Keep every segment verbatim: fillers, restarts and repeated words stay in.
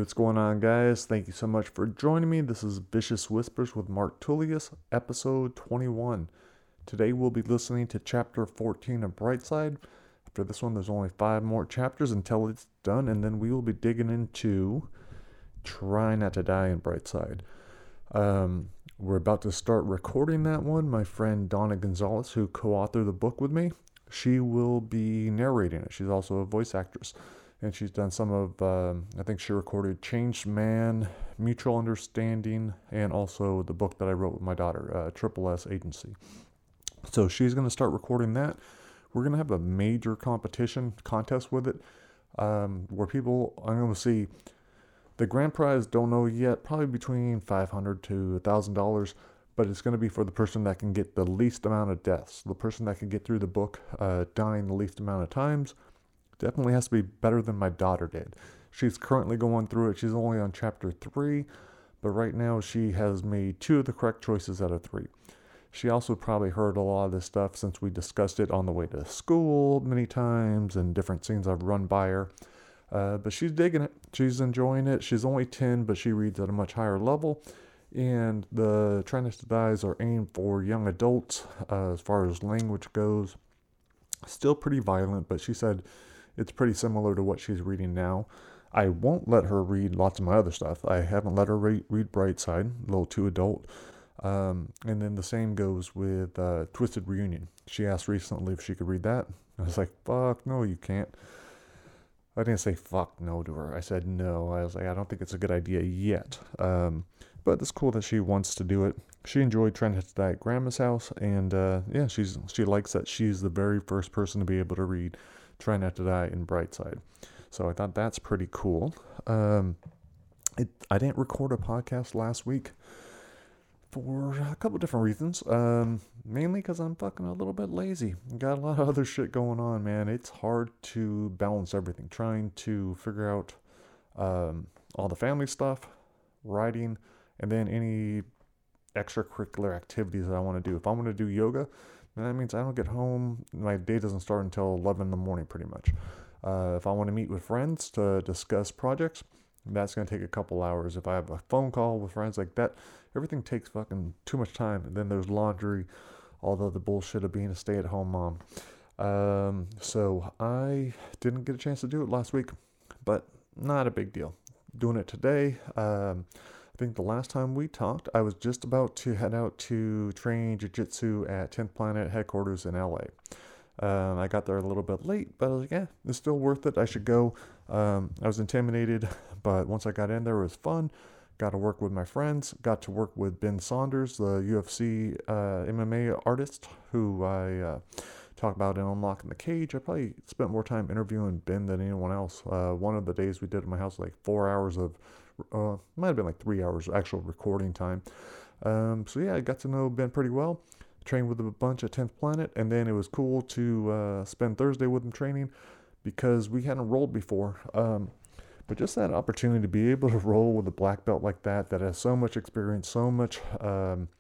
What's going on, guys? Thank you so much for joining me. This is Vicious Whispers with Mark Tullius, episode twenty-one. Today we'll be listening to chapter fourteen of Brightside. After this one, there's only five more chapters until it's done, and then we will be digging into Try Not to Die in Brightside. Um, we're about to start recording that one. My friend Donna Gonzalez, who co-authored the book with me, she will be narrating it. She's also a voice actress. And she's done some of, um, I think she recorded Changed Man, Mutual Understanding, and also the book that I wrote with my daughter, uh, Triple S Agency. So she's going to start recording that. We're going to have a major competition, contest with it, um, where people, I'm going to see, the grand prize, don't know yet, probably between five hundred dollars to one thousand dollars, but it's going to be for the person that can get the least amount of deaths, the person that can get through the book uh, dying the least amount of times. Definitely has to be better than my daughter did. She's currently going through it. She's only on chapter three, but right now she has made two of the correct choices out of three. She also probably heard a lot of this stuff since we discussed it on the way to school many times and different scenes I've run by her. Uh, but she's digging it. She's enjoying it. She's only ten, but she reads at a much higher level. And the Try Not to Dies are aimed for young adults uh, as far as language goes. Still pretty violent, but she said it's pretty similar to what she's reading now. I won't let her read lots of my other stuff. I haven't let her read, read Brightside, a little too adult. Um, and then the same goes with uh, Twisted Reunion. She asked recently if she could read that. I was like, fuck, no, you can't. I didn't say fuck no to her. I said no. I was like, I don't think it's a good idea yet. Um, but it's cool that she wants to do it. She enjoyed Trying to Die at Grandma's house. And uh, yeah, she's she likes that she's the very first person to be able to read Try Not to Die in Brightside. So I thought that's pretty cool. Um, it, I didn't record a podcast last week for a couple different reasons. Um, mainly because I'm fucking a little bit lazy. Got a lot of other shit going on, man. It's hard to balance everything. Trying to figure out um, all the family stuff, writing, and then any extracurricular activities that I want to do. If I want to do yoga, and that means I don't get home, my day doesn't start until eleven in the morning pretty much. Uh, if I want to meet with friends to discuss projects, that's going to take a couple hours. If I have a phone call with friends like that, everything takes fucking too much time. And then there's laundry, all the other bullshit of being a stay-at-home mom. Um, so I didn't get a chance to do it last week, but not a big deal. Doing it today. Um, I think the last time we talked, I was just about to head out to train jiu-jitsu at tenth Planet headquarters in L A. Um, I got there a little bit late, but I was like, yeah, it's still worth it. I should go. Um, I was intimidated, but once I got in there, it was fun. Got to work with my friends. Got to work with Ben Saunders, the U F C uh, M M A artist, who I uh, talk about in Unlocking the Cage. I probably spent more time interviewing Ben than anyone else. Uh, one of the days we did at my house, like four hours of Uh, might have been like three hours actual recording time. Um, so yeah, I got to know Ben pretty well. Trained with a bunch at tenth Planet, and then it was cool to uh, spend Thursday with him training because we hadn't rolled before. Um, but just that opportunity to be able to roll with a black belt like that, that has so much experience, so much, um,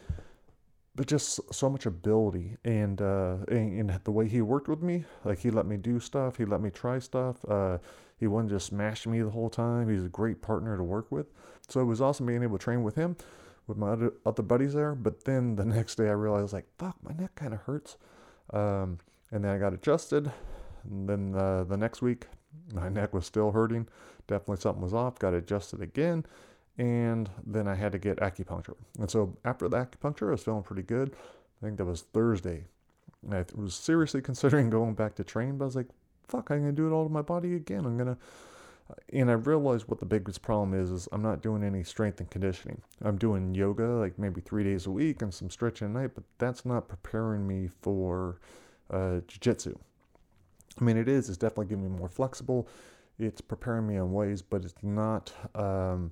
but just so much ability, and, uh, and, and the way he worked with me, like he let me do stuff, he let me try stuff. Uh, He wasn't just smashing me the whole time. He's a great partner to work with. So it was awesome being able to train with him, with my other, other buddies there. But then the next day I realized, like, fuck, my neck kind of hurts. Um, and then I got adjusted. And then uh, the next week, my neck was still hurting. Definitely something was off. Got adjusted again. And then I had to get acupuncture. And so after the acupuncture, I was feeling pretty good. I think that was Thursday. And I was seriously considering going back to train, but I was like, fuck, I'm going to do it all to my body again. I'm going to, and I realized what the biggest problem is, is I'm not doing any strength and conditioning. I'm doing yoga, like maybe three days a week and some stretching at night, but that's not preparing me for uh, jiu-jitsu. I mean, it is, it's definitely getting me more flexible. It's preparing me in ways, but it's not, um,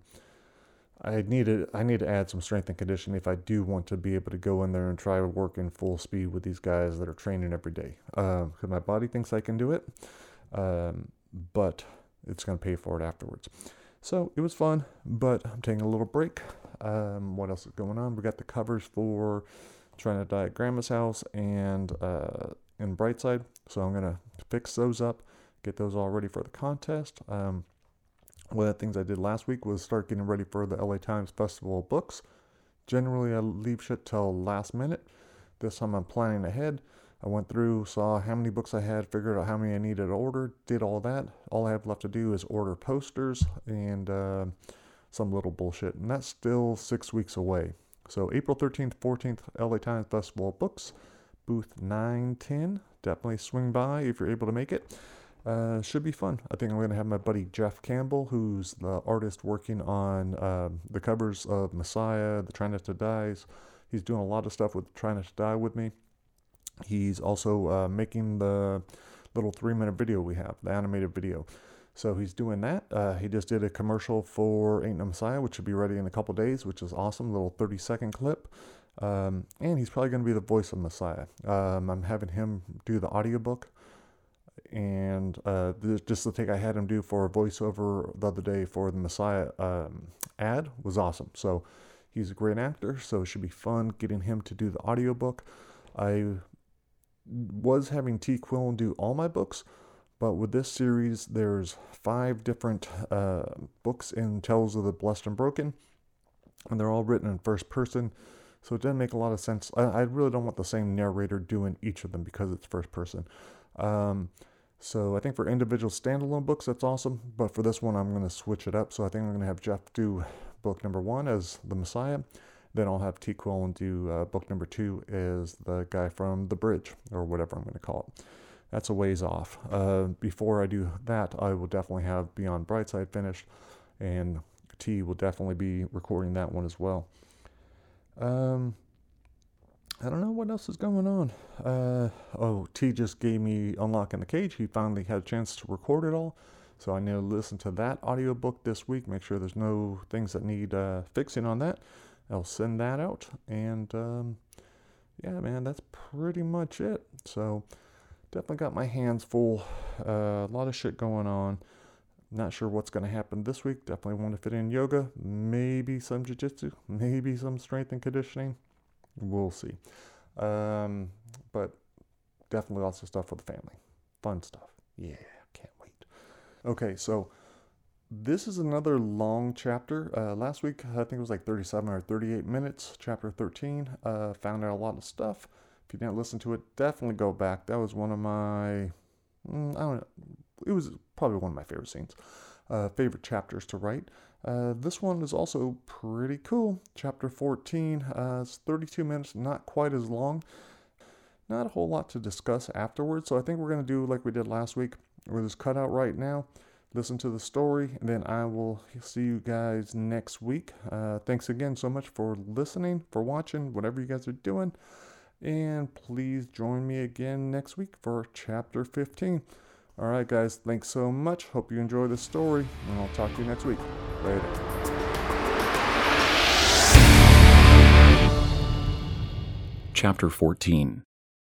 I need to, I need to add some strength and conditioning if I do want to be able to go in there and try to work in full speed with these guys that are training every day. Because um, my body thinks I can do it, um, but it's going to pay for it afterwards. So it was fun, but I'm taking a little break. Um, what else is going on? We got the covers for Trying to Die at Grandma's house and uh, in Brightside. So I'm going to fix those up, get those all ready for the contest. Um, One of the things I did last week was start getting ready for the L A Times Festival of Books. Generally, I leave shit till last minute. This time I'm planning ahead. I went through, saw how many books I had, figured out how many I needed to order, did all that. All I have left to do is order posters and uh, some little bullshit. And that's still six weeks away. So April thirteenth, fourteenth, L A Times Festival of Books, booth nine ten. Definitely swing by if you're able to make it. Uh, should be fun. I think I'm going to have my buddy Jeff Campbell, who's the artist working on uh, the covers of Messiah, The Try Not to Dies. He's doing a lot of stuff with Try Not to Die with me. He's also uh, making the little three-minute video we have, the animated video. So he's doing that. Uh, he just did a commercial for Ain't No Messiah, which should be ready in a couple days, which is awesome. Little thirty-second clip. Um, and he's probably going to be the voice of Messiah. Um, I'm having him do the audiobook. And uh, just the thing I had him do for a voiceover the other day for the Messiah um, ad was awesome. So he's a great actor, so it should be fun getting him to do the audiobook. I was having T. Quillen do all my books, but with this series, there's five different uh, books in Tales of the Blessed and Broken, and they're all written in first person, so it doesn't make a lot of sense. I, I really don't want the same narrator doing each of them because it's first person. Um, so I think for individual standalone books, that's awesome. But for this one, I'm going to switch it up. So I think I'm going to have Jeff do book number one as the Messiah. Then I'll have T. Quillen do uh, book number two as the guy from The Bridge, or whatever I'm going to call it. That's a ways off. Uh, before I do that, I will definitely have Beyond Brightside finished. And T will definitely be recording that one as well. Um... I don't know what else is going on. Uh, oh, T just gave me Unlocking the Cage. He finally had a chance to record it all. So I need to listen to that audiobook this week. Make sure there's no things that need uh, fixing on that. I'll send that out. And um, yeah, man, that's pretty much it. So definitely got my hands full. Uh, a lot of shit going on. Not sure what's going to happen this week. Definitely want to fit in yoga. Maybe some jiu-jitsu. Maybe some strength and conditioning. We'll see. Um, but definitely lots of stuff for the family. Fun stuff. Yeah, can't wait. Okay, so this is another long chapter. Uh, last week, I think it was like thirty-seven or thirty-eight minutes, chapter thirteen. Uh, found out a lot of stuff. If you didn't listen to it, definitely go back. That was one of my, mm, I don't know, it was probably one of my favorite scenes, uh, favorite chapters to write. Uh, this one is also pretty cool. Chapter fourteen, uh, it's thirty-two minutes, not quite as long. Not a whole lot to discuss afterwards, so I think we're going to do like we did last week. We'll just cut out right now, listen to the story, and then I will see you guys next week. Uh, thanks again so much for listening, for watching, whatever you guys are doing. And please join me again next week for Chapter fifteen. Alright guys, thanks so much. Hope you enjoy the story, and I'll talk to you next week. Later. Chapter fourteen.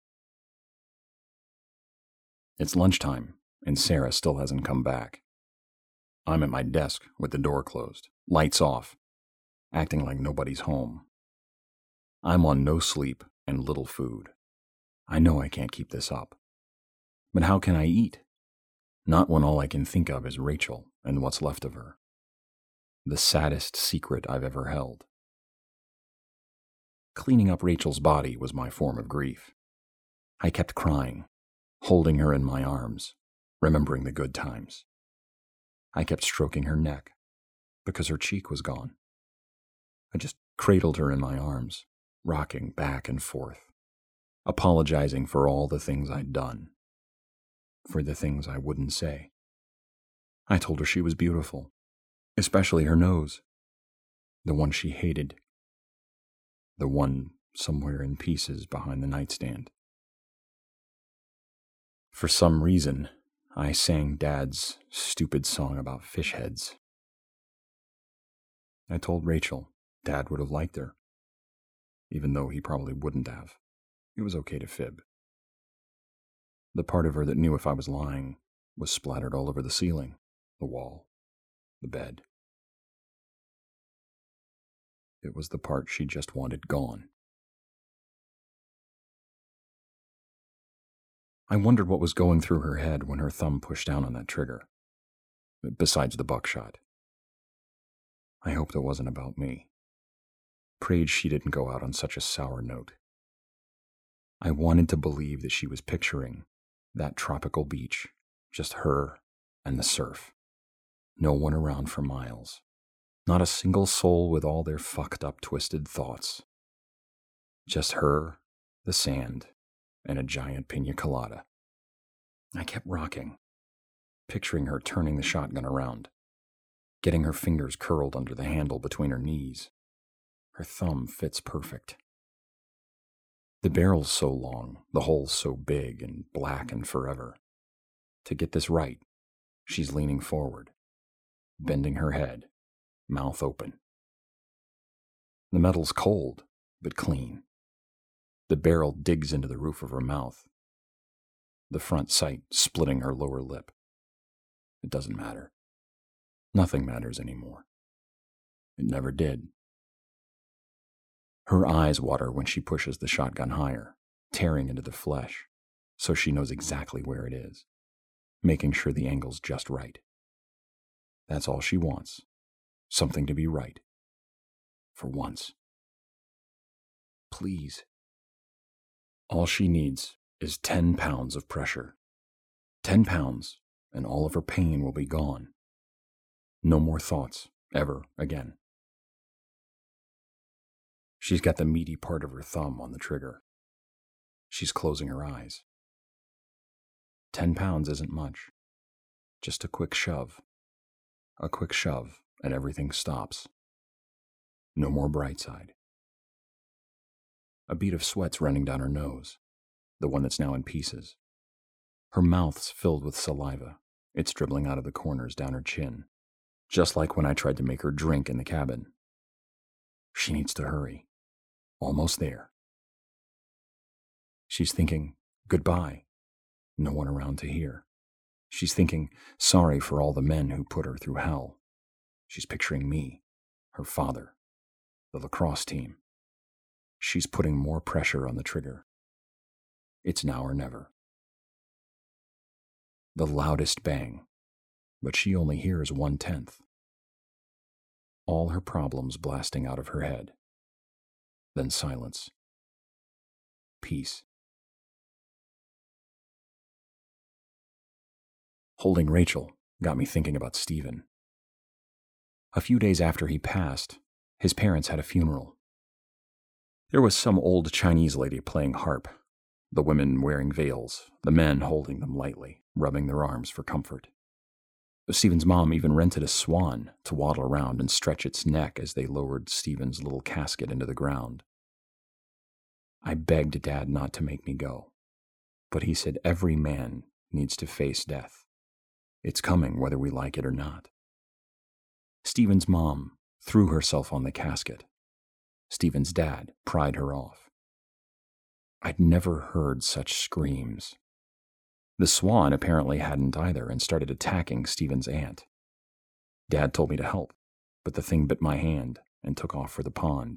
It's lunchtime, and Sarah still hasn't come back. I'm at my desk with the door closed, lights off, acting like nobody's home. I'm on no sleep and little food. I know I can't keep this up. But how can I eat? Not when all I can think of is Rachel and what's left of her. The saddest secret I've ever held. Cleaning up Rachel's body was my form of grief. I kept crying, holding her in my arms, remembering the good times. I kept stroking her neck, because her cheek was gone. I just cradled her in my arms, rocking back and forth, apologizing for all the things I'd done, for the things I wouldn't say. I told her she was beautiful, especially her nose, the one she hated, the one somewhere in pieces behind the nightstand. For some reason, I sang Dad's stupid song about fish heads. I told Rachel Dad would have liked her, even though he probably wouldn't have. It was okay to fib. The part of her that knew if I was lying was splattered all over the ceiling, the wall, the bed. It was the part she just wanted gone. I wondered what was going through her head when her thumb pushed down on that trigger, besides the buckshot. I hoped it wasn't about me. Prayed she didn't go out on such a sour note. I wanted to believe that she was picturing that tropical beach, just her and the surf. No one around for miles. Not a single soul with all their fucked up, twisted thoughts. Just her, the sand, and a giant pina colada. I kept rocking, picturing her turning the shotgun around, getting her fingers curled under the handle between her knees. Her thumb fits perfect. The barrel's so long, the hole's so big and black and forever. To get this right, she's leaning forward, bending her head, mouth open. The metal's cold, but clean. The barrel digs into the roof of her mouth, the front sight splitting her lower lip. It doesn't matter. Nothing matters anymore. It never did. Her eyes water when she pushes the shotgun higher, tearing into the flesh, so she knows exactly where it is, making sure the angle's just right. That's all she wants. Something to be right. For once. Please. All she needs is ten pounds of pressure. Ten pounds, and all of her pain will be gone. No more thoughts, ever again. She's got the meaty part of her thumb on the trigger. She's closing her eyes. Ten pounds isn't much. Just a quick shove. A quick shove, and everything stops. No more bright side. A bead of sweat's running down her nose, the one that's now in pieces. Her mouth's filled with saliva. It's dribbling out of the corners down her chin, just like when I tried to make her drink in the cabin. She needs to hurry. Almost there. She's thinking, goodbye. No one around to hear. She's thinking, sorry for all the men who put her through hell. She's picturing me, her father, the lacrosse team. She's putting more pressure on the trigger. It's now or never. The loudest bang, but she only hears one-tenth. All her problems blasting out of her head. Then silence. Peace. Holding Rachel got me thinking about Stephen. A few days after he passed, his parents had a funeral. There was some old Chinese lady playing harp, the women wearing veils, the men holding them lightly, rubbing their arms for comfort. Stephen's mom even rented a swan to waddle around and stretch its neck as they lowered Stephen's little casket into the ground. I begged Dad not to make me go, but he said every man needs to face death. It's coming whether we like it or not. Stephen's mom threw herself on the casket. Stephen's dad pried her off. I'd never heard such screams. The swan apparently hadn't either and started attacking Stephen's aunt. Dad told me to help, but the thing bit my hand and took off for the pond.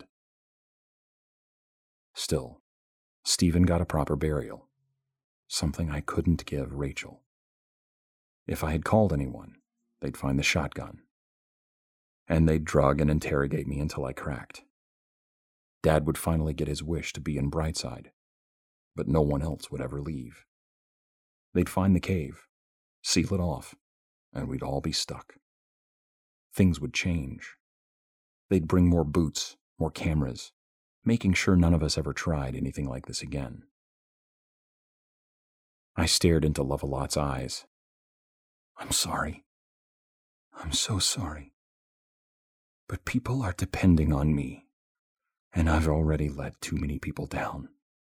Still, Stephen got a proper burial, something I couldn't give Rachel. If I had called anyone, they'd find the shotgun, and they'd drug and interrogate me until I cracked. Dad would finally get his wish to be in Brightside, but no one else would ever leave. They'd find the cave, seal it off, and we'd all be stuck. Things would change. They'd bring more boots, more cameras, making sure none of us ever tried anything like this again. I stared into Lovelot's eyes. I'm sorry. I'm so sorry. But people are depending on me, and I've already let too many people down.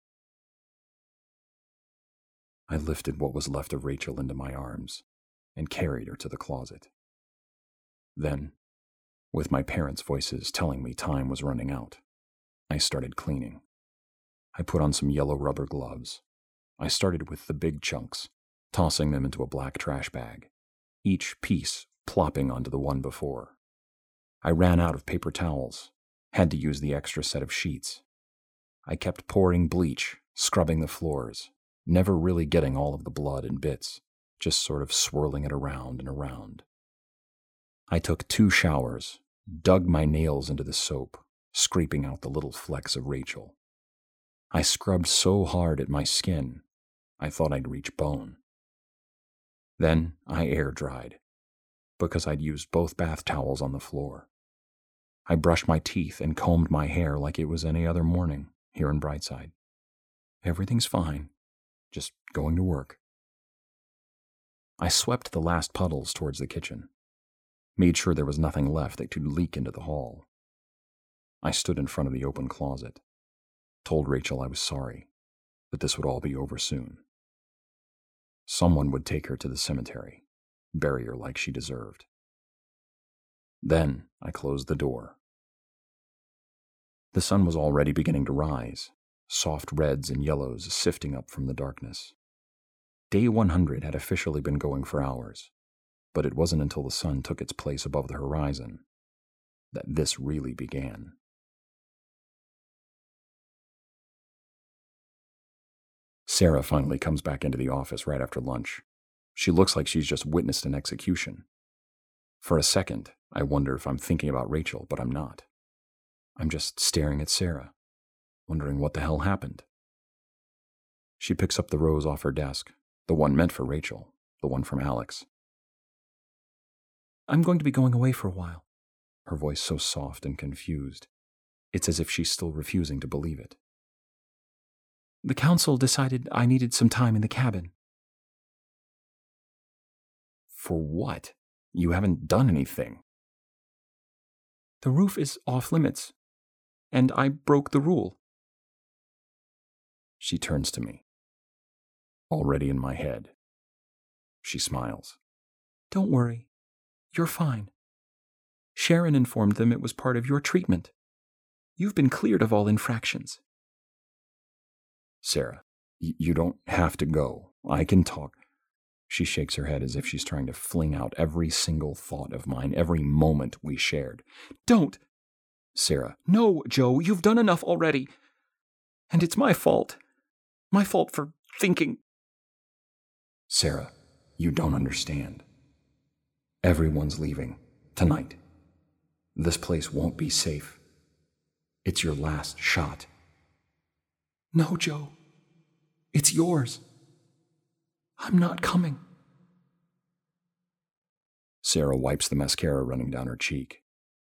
I lifted what was left of Rachel into my arms and carried her to the closet. Then, with my parents' voices telling me time was running out, I started cleaning. I put on some yellow rubber gloves. I started with the big chunks, tossing them into a black trash bag, each piece plopping onto the one before. I ran out of paper towels, had to use the extra set of sheets. I kept pouring bleach, scrubbing the floors, never really getting all of the blood and bits, just sort of swirling it around and around. I took two showers, dug my nails into the soap, scraping out the little flecks of Rachel. I scrubbed so hard at my skin, I thought I'd reach bone. Then I air dried, because I'd used both bath towels on the floor. I brushed my teeth and combed my hair like it was any other morning here in Brightside. Everything's fine, just going to work. I swept the last puddles towards the kitchen, made sure there was nothing left that could leak into the hall. I stood in front of the open closet, told Rachel I was sorry, that this would all be over soon. Someone would take her to the cemetery, bury her like she deserved. Then I closed the door. The sun was already beginning to rise, soft reds and yellows sifting up from the darkness. Day one hundred had officially been going for hours, but it wasn't until the sun took its place above the horizon that this really began. Sarah finally comes back into the office right after lunch. She looks like she's just witnessed an execution. For a second, I wonder if I'm thinking about Rachel, but I'm not. I'm just staring at Sarah, wondering what the hell happened. She picks up the rose off her desk, the one meant for Rachel, the one from Alex. I'm going to be going away for a while. Her voice so soft and confused. It's as if she's still refusing to believe it. The council decided I needed some time in the cabin. For what? You haven't done anything. The roof is off limits, and I broke the rule. She turns to me, already in my head. She smiles. Don't worry. You're fine. Sharon informed them it was part of your treatment. You've been cleared of all infractions. Sarah, y- you don't have to go. I can talk. She shakes her head as if she's trying to fling out every single thought of mine, every moment we shared. Don't! Sarah, no, Joe, you've done enough already. And it's my fault. My fault for thinking. Sarah, you don't understand. Everyone's leaving. Tonight. This place won't be safe. It's your last shot. No, Joe. It's yours. I'm not coming. Sarah wipes the mascara running down her cheek.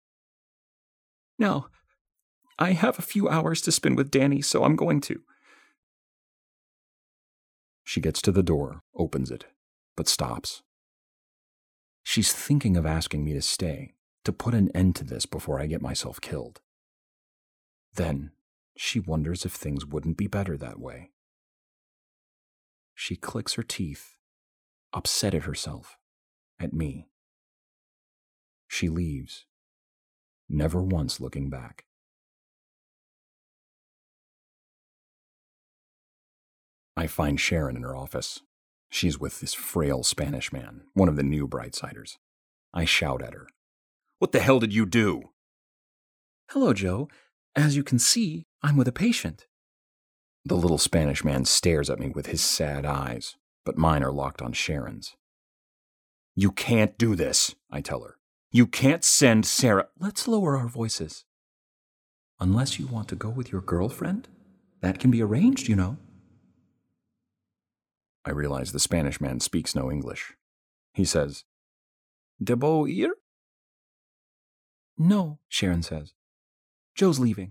Now, I have a few hours to spend with Danny, so I'm going to. She gets to the door, opens it, but stops. She's thinking of asking me to stay, to put an end to this before I get myself killed. Then she wonders if things wouldn't be better that way. She clicks her teeth, upset at herself, at me. She leaves, never once looking back. I find Sharon in her office. She's with this frail Spanish man, one of the new Brightsiders. I shout at her. What the hell did you do? Hello, Joe. As you can see, I'm with a patient. The little Spanish man stares at me with his sad eyes, but mine are locked on Sharon's. You can't do this, I tell her. You can't send Sarah. Let's lower our voices. Unless you want to go with your girlfriend, that can be arranged, you know. I realize the Spanish man speaks no English. He says, Debo ir? No, Sharon says. Joe's leaving.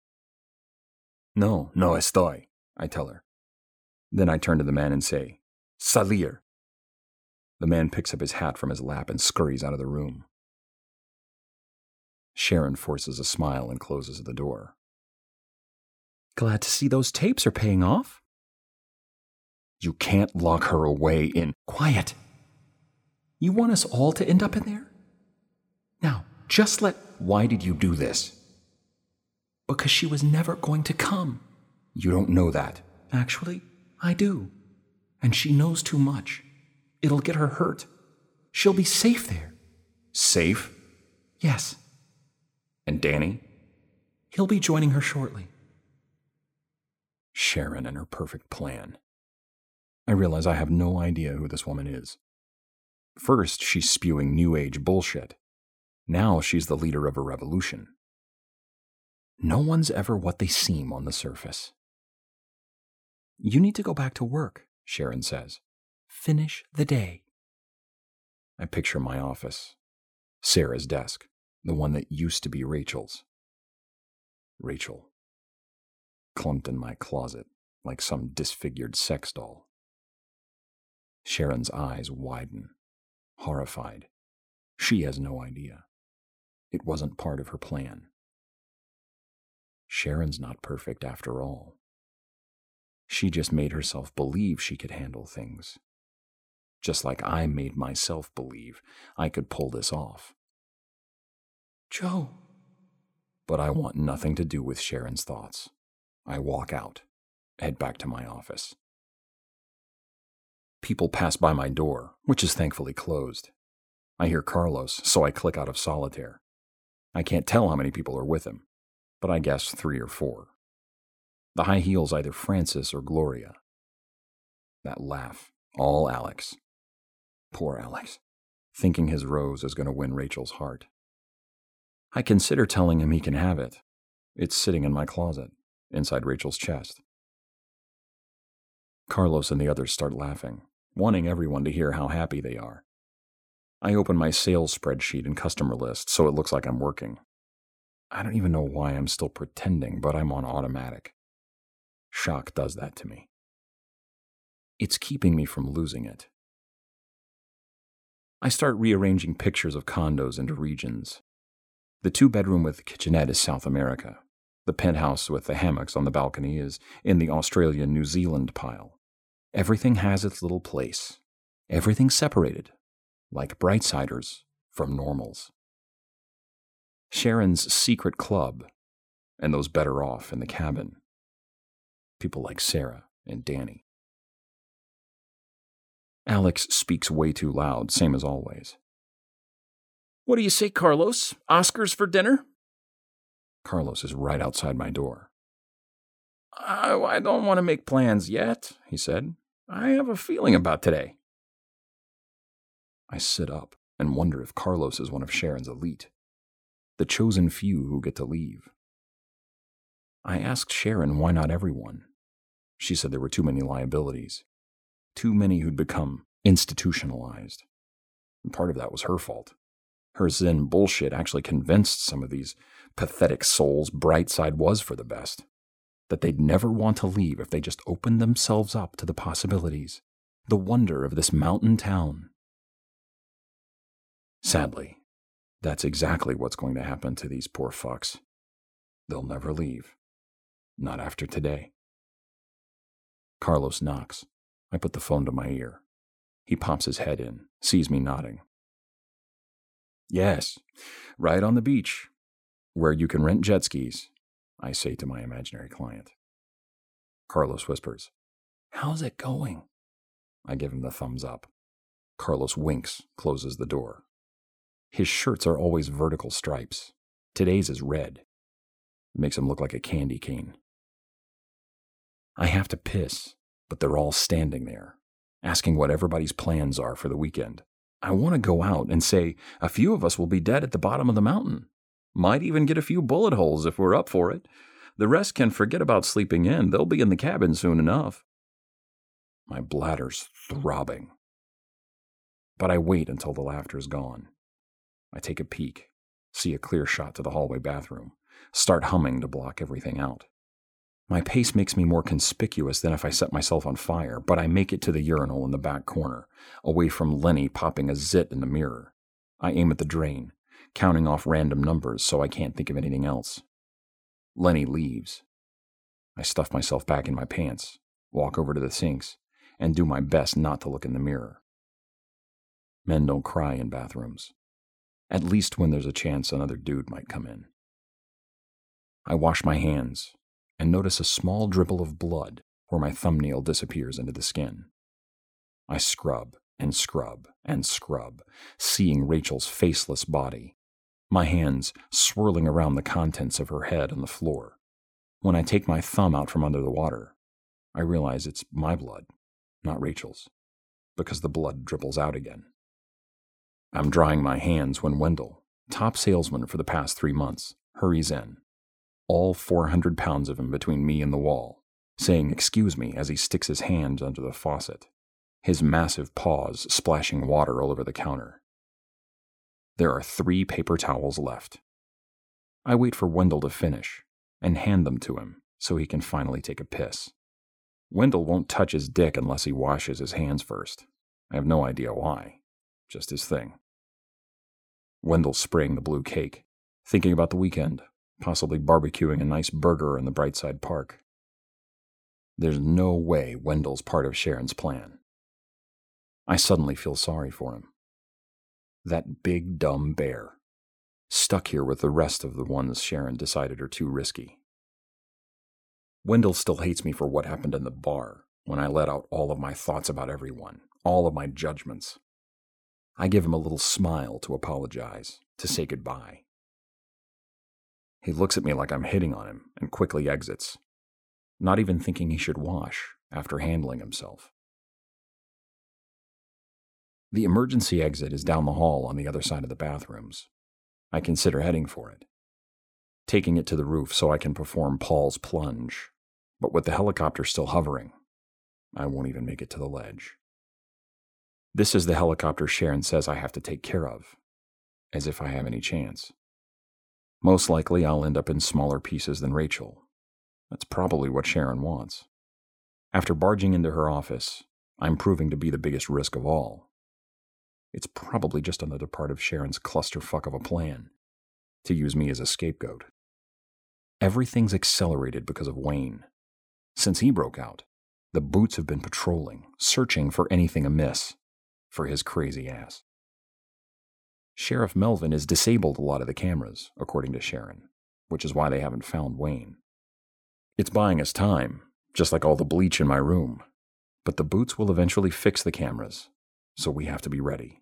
No, no estoy, I tell her. Then I turn to the man and say, Salir. The man picks up his hat from his lap and scurries out of the room. Sharon forces a smile and closes the door. Glad to see those tapes are paying off. You can't lock her away in... Quiet! You want us all to end up in there? Now, just let... Why did you do this? Because she was never going to come. You don't know that. Actually, I do. And she knows too much. It'll get her hurt. She'll be safe there. Safe? Yes. And Danny? He'll be joining her shortly. Sharon and her perfect plan. I realize I have no idea who this woman is. First, she's spewing New Age bullshit. Now she's the leader of a revolution. No one's ever what they seem on the surface. You need to go back to work, Sharon says. Finish the day. I picture my office. Sarah's desk, the one that used to be Rachel's. Rachel, clumped in my closet like some disfigured sex doll. Sharon's eyes widen, horrified. She has no idea. It wasn't part of her plan. Sharon's not perfect after all. She just made herself believe she could handle things. Just like I made myself believe I could pull this off. Joe. But I want nothing to do with Sharon's thoughts. I walk out, head back to my office. People pass by my door, which is thankfully closed. I hear Carlos, so I click out of solitaire. I can't tell how many people are with him, but I guess three or four. The high heel's either Francis or Gloria. That laugh, all Alex. Poor Alex, thinking his rose is going to win Rachel's heart. I consider telling him he can have it. It's sitting in my closet, inside Rachel's chest. Carlos and the others start laughing, wanting everyone to hear how happy they are. I open my sales spreadsheet and customer list so it looks like I'm working. I don't even know why I'm still pretending, but I'm on automatic. Shock does that to me. It's keeping me from losing it. I start rearranging pictures of condos into regions. The two-bedroom with kitchenette is South America. The penthouse with the hammocks on the balcony is in the Australia-New Zealand pile. Everything has its little place. Everything separated, like Brightsiders from normals. Sharon's secret club, and those better off in the cabin. People like Sarah and Danny. Alex speaks way too loud, same as always. What do you say, Carlos? Oscars for dinner? Carlos is right outside my door. I, I don't want to make plans yet, he said. I have a feeling about today. I sit up and wonder if Carlos is one of Sharon's elite, the chosen few who get to leave. I asked Sharon why not everyone. She said there were too many liabilities, too many who'd become institutionalized. And part of that was her fault. Her Zen bullshit actually convinced some of these pathetic souls Brightside was for the best, that they'd never want to leave if they just opened themselves up to the possibilities, the wonder of this mountain town. Sadly, that's exactly what's going to happen to these poor fucks. They'll never leave. Not after today. Carlos knocks. I put the phone to my ear. He pops his head in, sees me nodding. Yes, right on the beach, where you can rent jet skis, I say to my imaginary client. Carlos whispers, How's it going? I give him the thumbs up. Carlos winks, closes the door. His shirts are always vertical stripes. Today's is red. It makes him look like a candy cane. I have to piss, but they're all standing there, asking what everybody's plans are for the weekend. I want to go out and say a few of us will be dead at the bottom of the mountain. Might even get a few bullet holes if we're up for it. The rest can forget about sleeping in. They'll be in the cabin soon enough. My bladder's throbbing. But I wait until the laughter's gone. I take a peek, see a clear shot to the hallway bathroom, start humming to block everything out. My pace makes me more conspicuous than if I set myself on fire, but I make it to the urinal in the back corner, away from Lenny popping a zit in the mirror. I aim at the drain, counting off random numbers so I can't think of anything else. Lenny leaves. I stuff myself back in my pants, walk over to the sinks, and do my best not to look in the mirror. Men don't cry in bathrooms, at least when there's a chance another dude might come in. I wash my hands and notice a small dribble of blood where my thumbnail disappears into the skin. I scrub and scrub and scrub, seeing Rachel's faceless body, my hands swirling around the contents of her head on the floor. When I take my thumb out from under the water, I realize it's my blood, not Rachel's, because the blood dribbles out again. I'm drying my hands when Wendell, top salesman for the past three months, hurries in, all four hundred pounds of him between me and the wall, saying excuse me as he sticks his hand under the faucet, his massive paws splashing water all over the counter. There are three paper towels left. I wait for Wendell to finish and hand them to him so he can finally take a piss. Wendell won't touch his dick unless he washes his hands first. I have no idea why. Just his thing. Wendell's spraying the blue cake, thinking about the weekend, possibly barbecuing a nice burger in the Brightside Park. There's no way Wendell's part of Sharon's plan. I suddenly feel sorry for him. That big dumb bear, stuck here with the rest of the ones Sharon decided are too risky. Wendell still hates me for what happened in the bar when I let out all of my thoughts about everyone, all of my judgments. I give him a little smile to apologize, to say goodbye. He looks at me like I'm hitting on him and quickly exits, not even thinking he should wash after handling himself. The emergency exit is down the hall on the other side of the bathrooms. I consider heading for it, taking it to the roof so I can perform Paul's plunge, but with the helicopter still hovering, I won't even make it to the ledge. This is the helicopter Sharon says I have to take care of, as if I have any chance. Most likely I'll end up in smaller pieces than Rachel. That's probably what Sharon wants. After barging into her office, I'm proving to be the biggest risk of all. It's probably just another part of Sharon's clusterfuck of a plan, to use me as a scapegoat. Everything's accelerated because of Wayne. Since he broke out, the Boots have been patrolling, searching for anything amiss for his crazy ass. Sheriff Melvin has disabled a lot of the cameras, according to Sharon, which is why they haven't found Wayne. It's buying us time, just like all the bleach in my room, but the Boots will eventually fix the cameras, so we have to be ready.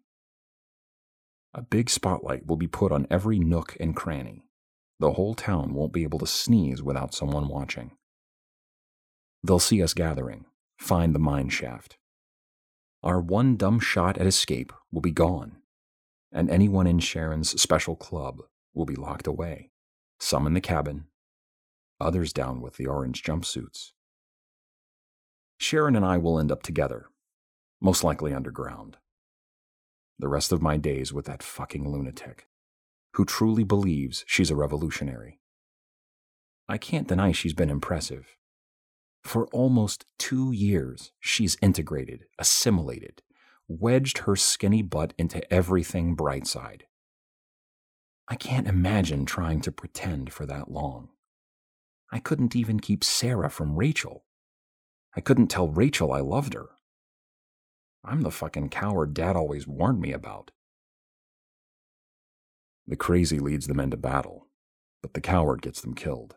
A big spotlight will be put on every nook and cranny. The whole town won't be able to sneeze without someone watching. They'll see us gathering, find the mine shaft. Our one dumb shot at escape will be gone, and anyone in Sharon's special club will be locked away, some in the cabin, others down with the orange jumpsuits. Sharon and I will end up together, most likely underground. The rest of my days with that fucking lunatic, who truly believes she's a revolutionary. I can't deny she's been impressive. For almost two years, she's integrated, assimilated, wedged her skinny butt into everything Brightside. I can't imagine trying to pretend for that long. I couldn't even keep Sarah from Rachel. I couldn't tell Rachel I loved her. I'm the fucking coward Dad always warned me about. The crazy leads the men to battle, but the coward gets them killed.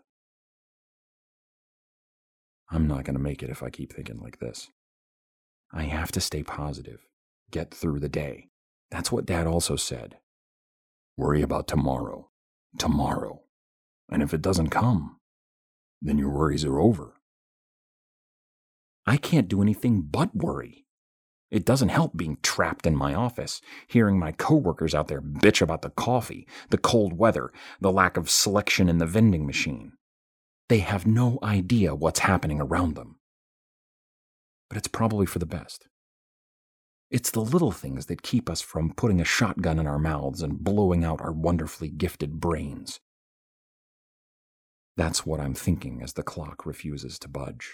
I'm not going to make it if I keep thinking like this. I have to stay positive, get through the day. That's what Dad also said. Worry about tomorrow, tomorrow. And if it doesn't come, then your worries are over. I can't do anything but worry. It doesn't help being trapped in my office, hearing my coworkers out there bitch about the coffee, the cold weather, the lack of selection in the vending machine. They have no idea what's happening around them. But it's probably for the best. It's the little things that keep us from putting a shotgun in our mouths and blowing out our wonderfully gifted brains. That's what I'm thinking as the clock refuses to budge.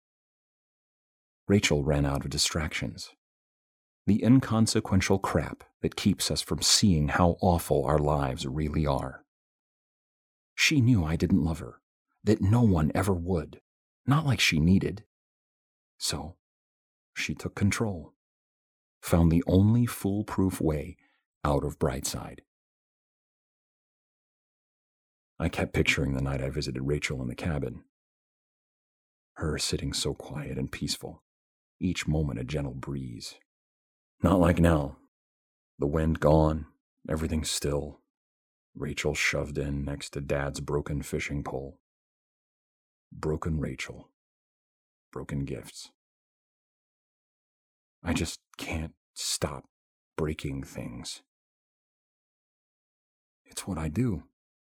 Rachel ran out of distractions. The inconsequential crap that keeps us from seeing how awful our lives really are. She knew I didn't love her, that no one ever would, not like she needed. So, she took control, found the only foolproof way out of Brightside. I kept picturing the night I visited Rachel in the cabin. Her sitting so quiet and peaceful, each moment a gentle breeze. Not like now. The wind gone, everything still. Rachel shoved in next to Dad's broken fishing pole. Broken Rachel. Broken gifts. I just can't stop breaking things. It's what I do.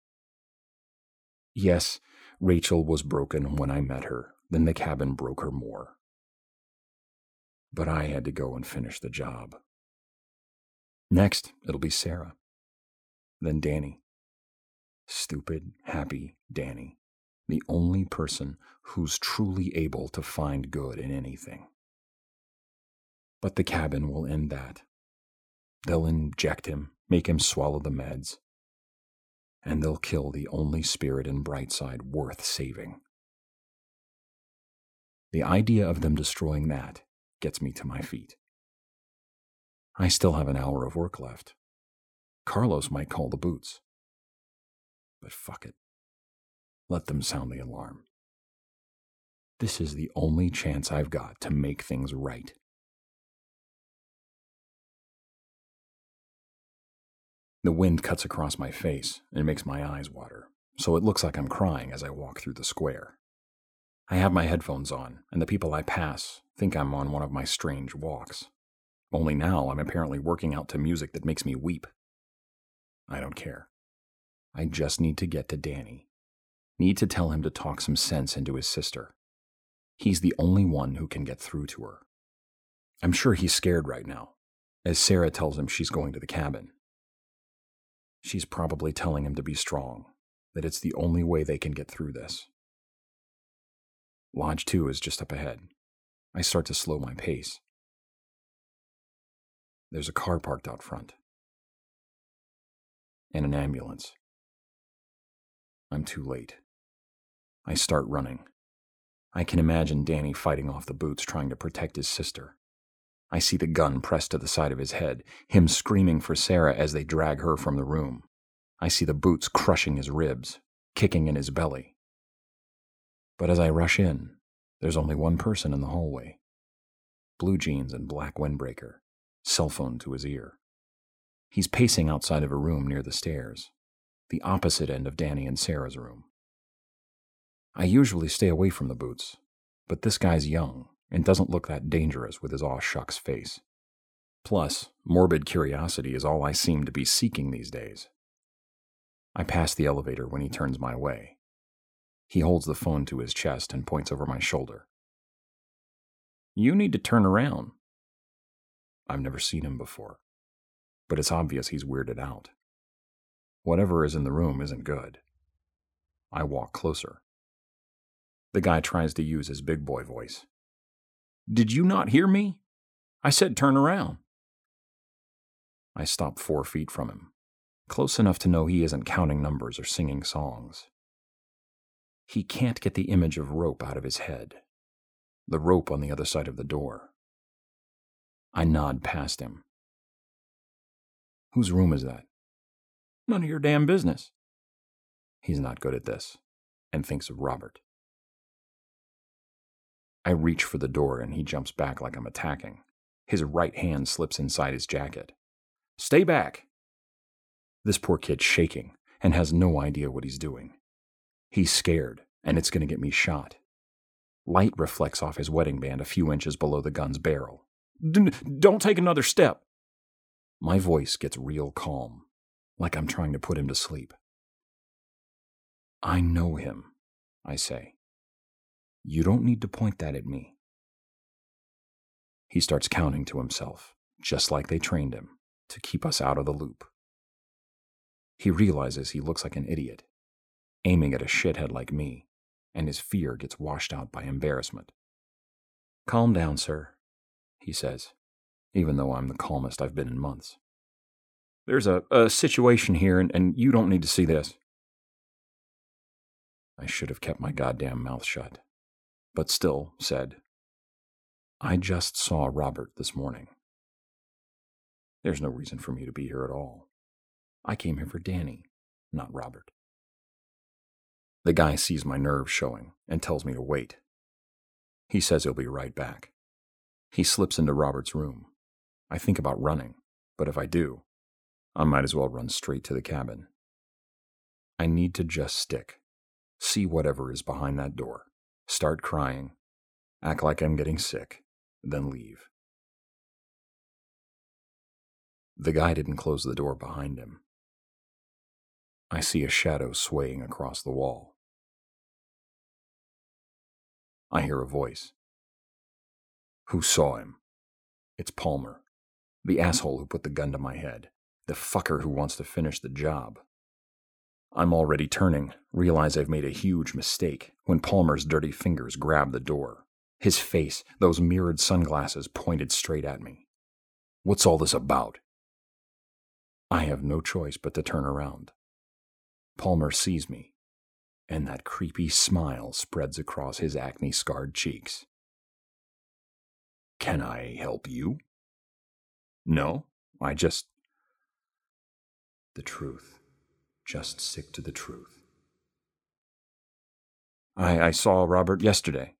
Yes, Rachel was broken when I met her, then the cabin broke her more. But I had to go and finish the job. Next, it'll be Sarah. Then Danny. Stupid, happy Danny. The only person who's truly able to find good in anything. But the cabin will end that. They'll inject him, make him swallow the meds, and they'll kill the only spirit in Brightside worth saving. The idea of them destroying that gets me to my feet. I still have an hour of work left. Carlos might call the boots. But fuck it. Let them sound the alarm. This is the only chance I've got to make things right. The wind cuts across my face and makes my eyes water, so it looks like I'm crying as I walk through the square. I have my headphones on, and the people I pass think I'm on one of my strange walks. Only now I'm apparently working out to music that makes me weep. I don't care. I just need to get to Danny. Need to tell him to talk some sense into his sister. He's the only one who can get through to her. I'm sure he's scared right now, as Sarah tells him she's going to the cabin. She's probably telling him to be strong, that it's the only way they can get through this. Lodge two is just up ahead. I start to slow my pace. There's a car parked out front. And an ambulance. I'm too late. I start running. I can imagine Danny fighting off the boots trying to protect his sister. I see the gun pressed to the side of his head, him screaming for Sarah as they drag her from the room. I see the boots crushing his ribs, kicking in his belly. But as I rush in, there's only one person in the hallway. Blue jeans and black windbreaker, cell phone to his ear. He's pacing outside of a room near the stairs, the opposite end of Danny and Sarah's room. I usually stay away from the boots, but this guy's young and doesn't look that dangerous with his aw shucks face. Plus, morbid curiosity is all I seem to be seeking these days. I pass the elevator when he turns my way. He holds the phone to his chest and points over my shoulder. You need to turn around. I've never seen him before, but it's obvious he's weirded out. Whatever is in the room isn't good. I walk closer. The guy tries to use his big boy voice. Did you not hear me? I said turn around. I stop four feet from him, close enough to know he isn't counting numbers or singing songs. He can't get the image of rope out of his head. The rope on the other side of the door. I nod past him. Whose room is that? None of your damn business. He's not good at this, and thinks of Robert. I reach for the door and he jumps back like I'm attacking. His right hand slips inside his jacket. Stay back! This poor kid's shaking and has no idea what he's doing. He's scared, and it's going to get me shot. Light reflects off his wedding band a few inches below the gun's barrel. D- don't take another step! My voice gets real calm, like I'm trying to put him to sleep. I know him, I say. You don't need to point that at me. He starts counting to himself, just like they trained him, to keep us out of the loop. He realizes he looks like an idiot, aiming at a shithead like me, and his fear gets washed out by embarrassment. Calm down, sir, he says, even though I'm the calmest I've been in months. There's a, a situation here, and, and you don't need to see this. I should have kept my goddamn mouth shut, but still said, I just saw Robert this morning. There's no reason for me to be here at all. I came here for Danny, not Robert. The guy sees my nerves showing and tells me to wait. He says he'll be right back. He slips into Robert's room. I think about running, but if I do, I might as well run straight to the cabin. I need to just stick, see whatever is behind that door, start crying, act like I'm getting sick, then leave. The guy didn't close the door behind him. I see a shadow swaying across the wall. I hear a voice. Who saw him? It's Palmer, the asshole who put the gun to my head, the fucker who wants to finish the job. I'm already turning, realize I've made a huge mistake, when Palmer's dirty fingers grab the door. His face, those mirrored sunglasses pointed straight at me. What's all this about? I have no choice but to turn around. Palmer sees me, and that creepy smile spreads across his acne-scarred cheeks. Can I help you? No, I just... The truth. Just stick to the truth. I, I saw Robert yesterday.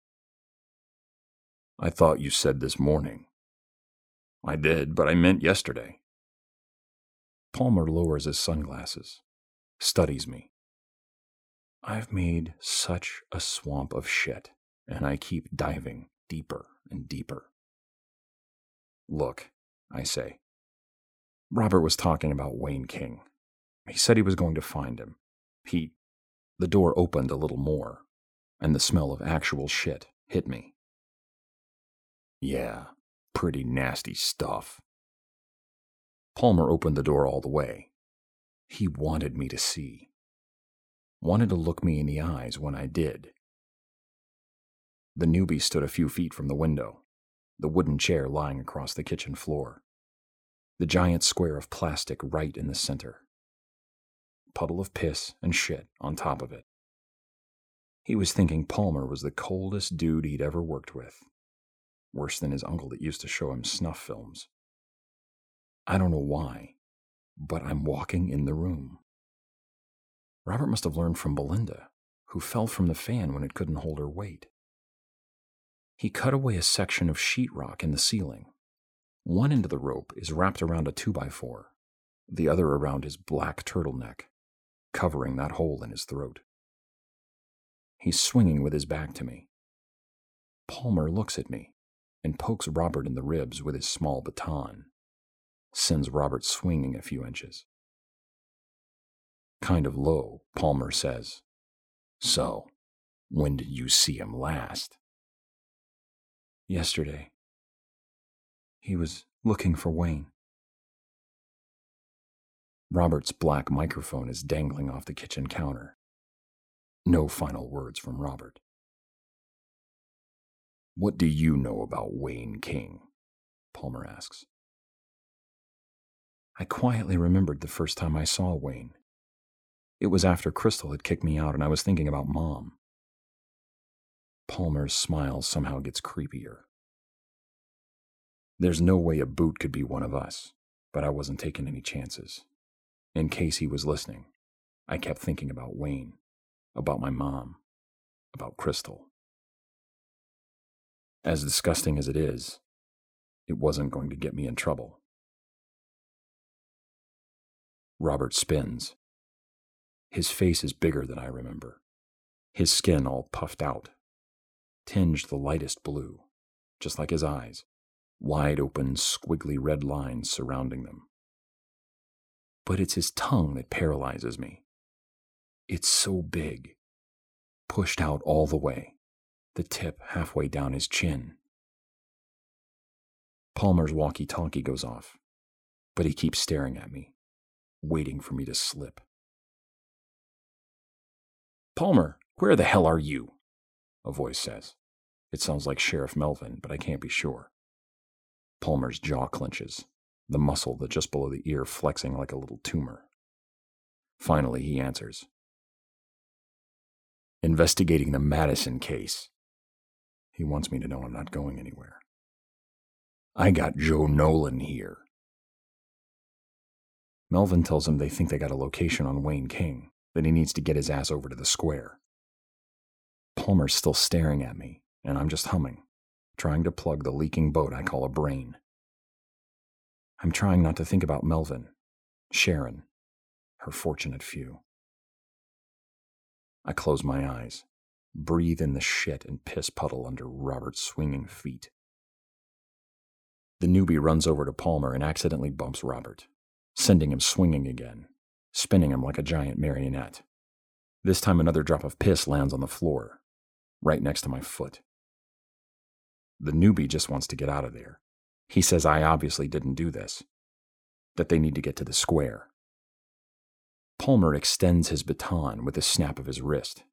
I thought you said this morning. I did, but I meant yesterday. Palmer lowers his sunglasses, studies me. I've made such a swamp of shit, and I keep diving deeper and deeper. Look, I say. Robert was talking about Wayne King. He said he was going to find him. He... The door opened a little more, and the smell of actual shit hit me. Yeah, pretty nasty stuff. Palmer opened the door all the way. He wanted me to see. Wanted to look me in the eyes when I did. The newbie stood a few feet from the window, the wooden chair lying across the kitchen floor. The giant square of plastic right in the center. Puddle of piss and shit on top of it. He was thinking Palmer was the coldest dude he'd ever worked with. Worse than his uncle that used to show him snuff films. I don't know why, but I'm walking in the room. Robert must have learned from Belinda, who fell from the fan when it couldn't hold her weight. He cut away a section of sheetrock in the ceiling. One end of the rope is wrapped around a two by four, the other around his black turtleneck, covering that hole in his throat. He's swinging with his back to me. Palmer looks at me and pokes Robert in the ribs with his small baton, sends Robert swinging a few inches. Kind of low, Palmer says, So, when did you see him last? Yesterday. He was looking for Wayne. Robert's black microphone is dangling off the kitchen counter. No final words from Robert. What do you know about Wayne King? Palmer asks. I quietly remembered the first time I saw Wayne. It was after Crystal had kicked me out and I was thinking about Mom. Palmer's smile somehow gets creepier. There's no way a boot could be one of us, but I wasn't taking any chances. In case he was listening, I kept thinking about Wayne, about my mom, about Crystal. As disgusting as it is, it wasn't going to get me in trouble. Robert spins. His face is bigger than I remember. His skin all puffed out, tinged the lightest blue, just like his eyes, wide open, squiggly red lines surrounding them. But it's his tongue that paralyzes me. It's so big, pushed out all the way, the tip halfway down his chin. Palmer's walkie-talkie goes off, but he keeps staring at me, waiting for me to slip. Palmer, where the hell are you? A voice says. It sounds like Sheriff Melvin, but I can't be sure. Palmer's jaw clenches, the muscle that just below the ear flexing like a little tumor. Finally, he answers. Investigating the Madison case. He wants me to know I'm not going anywhere. I got Joe Nolan here. Melvin tells him they think they got a location on Wayne King, that he needs to get his ass over to the square. Palmer's still staring at me, and I'm just humming, trying to plug the leaking boat I call a brain. I'm trying not to think about Melvin, Sharon, her fortunate few. I close my eyes, breathe in the shit and piss puddle under Robert's swinging feet. The newbie runs over to Palmer and accidentally bumps Robert, sending him swinging again, spinning him like a giant marionette. This time another drop of piss lands on the floor, right next to my foot. The newbie just wants to get out of there. He says I obviously didn't do this, that they need to get to the square. Palmer extends his baton with a snap of his wrist.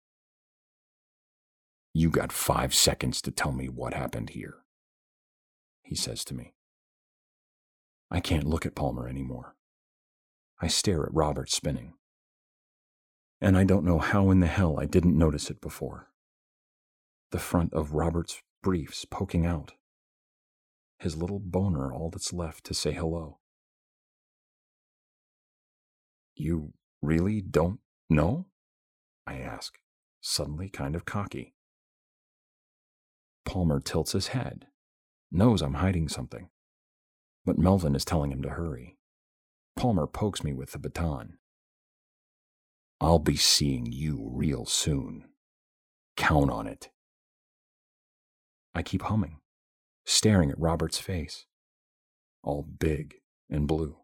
"You got five seconds to tell me what happened here," he says to me. I can't look at Palmer anymore. I stare at Robert spinning. And I don't know how in the hell I didn't notice it before. The front of Robert's briefs poking out. His little boner all that's left to say hello. "You really don't know?" I ask, suddenly kind of cocky. Palmer tilts his head, knows I'm hiding something. But Melvin is telling him to hurry. Palmer pokes me with the baton. "I'll be seeing you real soon. Count on it." I keep humming, staring at Robert's face, all big and blue.